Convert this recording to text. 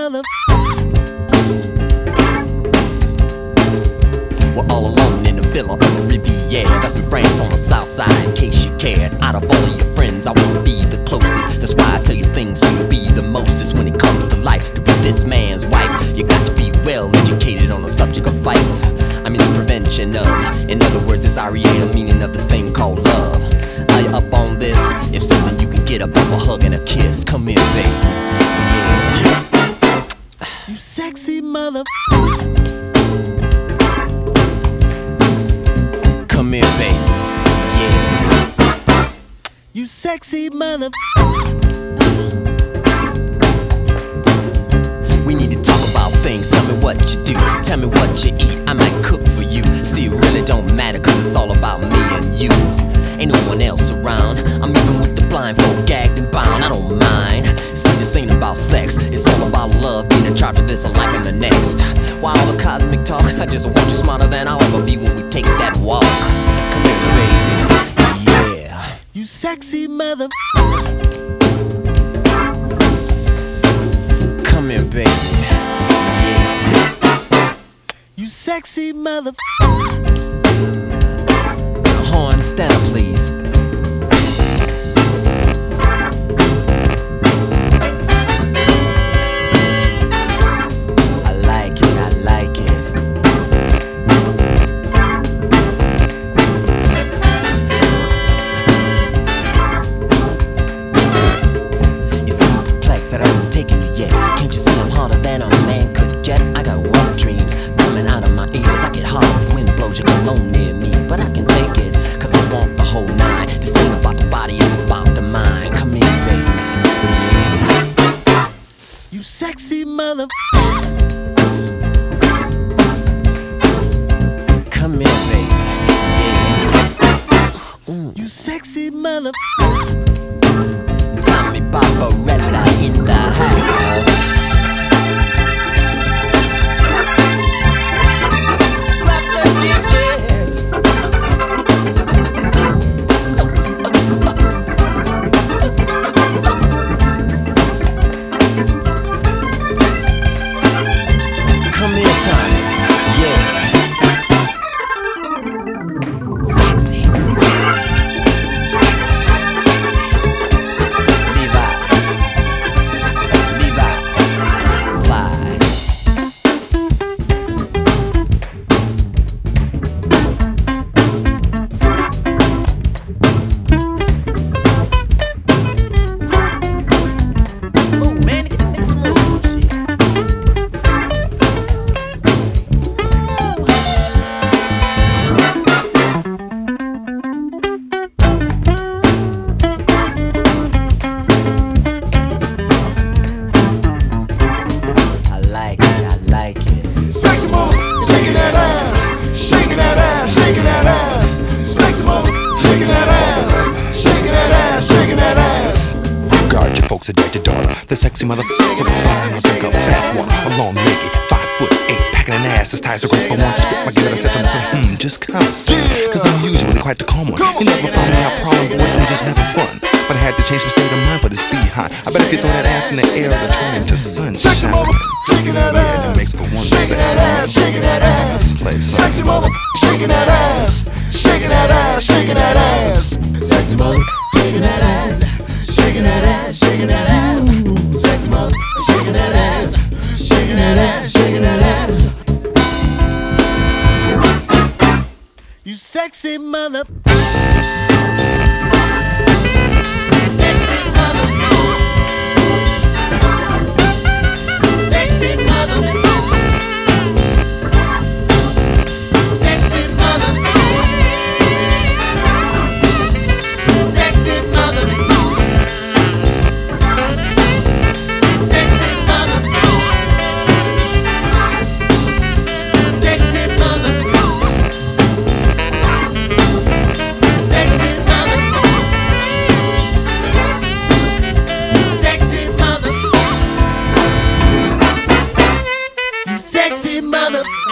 mother. We're all alone in the villa on the Riviera. That's in France on the south side, in case you cared. Out of all of your friends, I wanna be the closest. That's why I tell you things so you'll be the mostest. When it comes to life, to be this man's wife, you got to be well educated on the subject of fights. I mean the prevention of. In other words, it's REA, the meaning of this thing called love. Are you up on this? If so, then you can get up off a hug and a kiss. Come here, baby. Yeah. You sexy mother. Come here, baby. Yeah. You sexy mother. We need to talk about things. Tell me what you do. Tell me what you eat. I might cook for you. See, it really don't matter, cause it's all about me and you. Ain't no one else around. I'm even with the blindfold, gagged and bound. I don't mind. See, this ain't about sex. It's all about love, being in charge of this life and the next. Why all the cosmic talk? I just want you smarter than I'll ever be when we take that walk. Come here, baby. Yeah. You sexy mother. Come here, baby. Yeah. You sexy mother. Horn, stand up, please. I like it, I like it. You seem perplexed that I haven't taken you yet. Can't you see I'm harder than a man could get? I got wet dreams coming out of my ears. I get hard if wind blows your cologne near me, but I can take it, cause I want the whole nine. This ain't about the body, it's about the mind. Come here, baby. Yeah. You sexy mother. Come here, baby. Yeah. You sexy mother. Tommy Barbarella in the house. Scrap the dishes. Come here, Tommy. Yeah. Sexy, sexy, sexy, sexy. Levi, fly. Oh man, get the nigga some more shit. I like it, I like it. Sexy mother, shaking that ass, shaking that ass, shaking that ass. Sexy mother, shaking that ass, shaking that ass, shaking that ass. Guard your folks, adjust your daughter. The sexy mother from the line, I'll drink up bathwater. I'm long legged, 5'8", packing an ass as tight as a grape. I want to spit my gift. I said to myself, just conversate, cause I'm usually quite the calm one. You never find me out problem, boy, I'm just having fun. But I had to change my state of mind for this beehive. I bet if you throw that ass in the air, it'll turn into sunshine. Sexy mother, shaking that ass. Yeah, it makes for one shaking that ass, shaking that ass. Sexy mother, shaking that ass, shaking that ass, shaking that ass. Sexy mother, shaking that ass, shaking that ass, shaking that ass. Sexy mother, shaking that ass, shaking that ass, shaking that ass. You sexy mother. Sexy mother. Sexy mother. Sexy mother. Sexy mother. Sexy mother. Sexy mother. Sexy mother. Sexy mother.